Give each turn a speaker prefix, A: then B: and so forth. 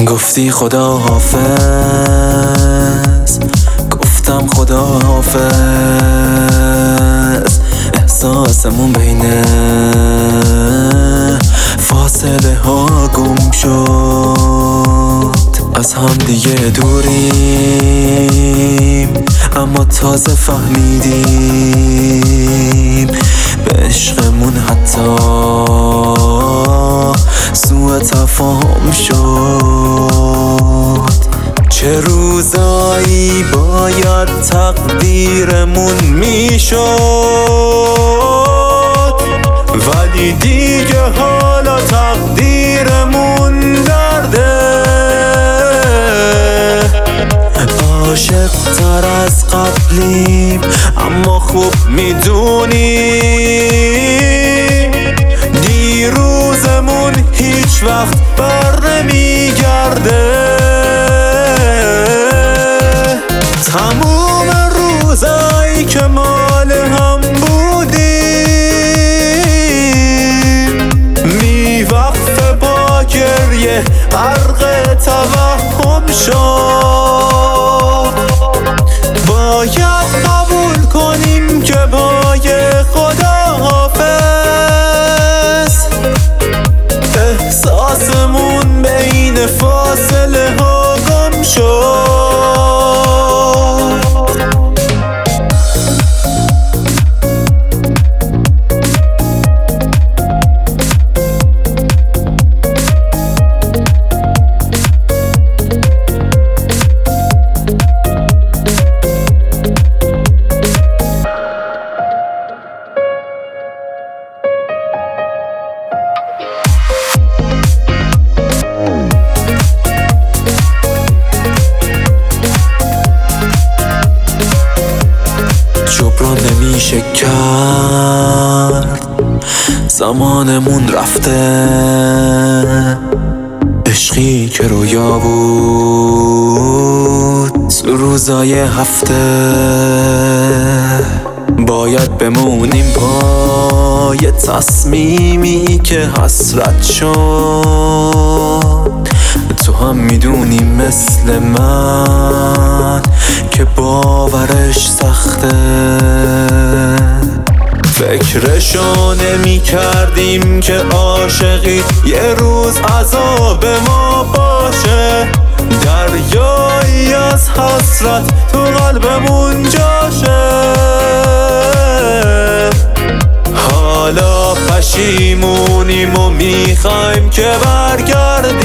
A: گفتی خدا حافظ، گفتم خدا حافظ. احساسمون بین فاصله ها گم شد. از هم دیگه دوریم اما تازه فهمیدیم به عشقمون حتی سوء تفاهم شد. چه روزایی باید تقدیرمون میشد، ولی دیگه حالا تقدیرمون درده. عاشق تر از قبلیم اما خوب میدونیم دیروزمون هیچ وقت بر نمیگرده. تموم روزایی که مال هم بودیم میوقفه با گریه غرق توهم شد. باید قبول کنیم که پای خدا حافظ. احساسمون بین فاصله ها گم شد. جبران نمیشه کرد، زمانمون رفته. عشقی که رویا بود تو روزای هفته. باید بمونیم پای تصمیمی که حسرت شد. تو هم میدونی مثل من که باورش سخته. فکرشو نمی کردیم که عاشقی یه روز عذاب ما باشه. دریایی از حسرت تو قلبمون جاشه. حالا پشیمونیم و میخوایم که برگردیم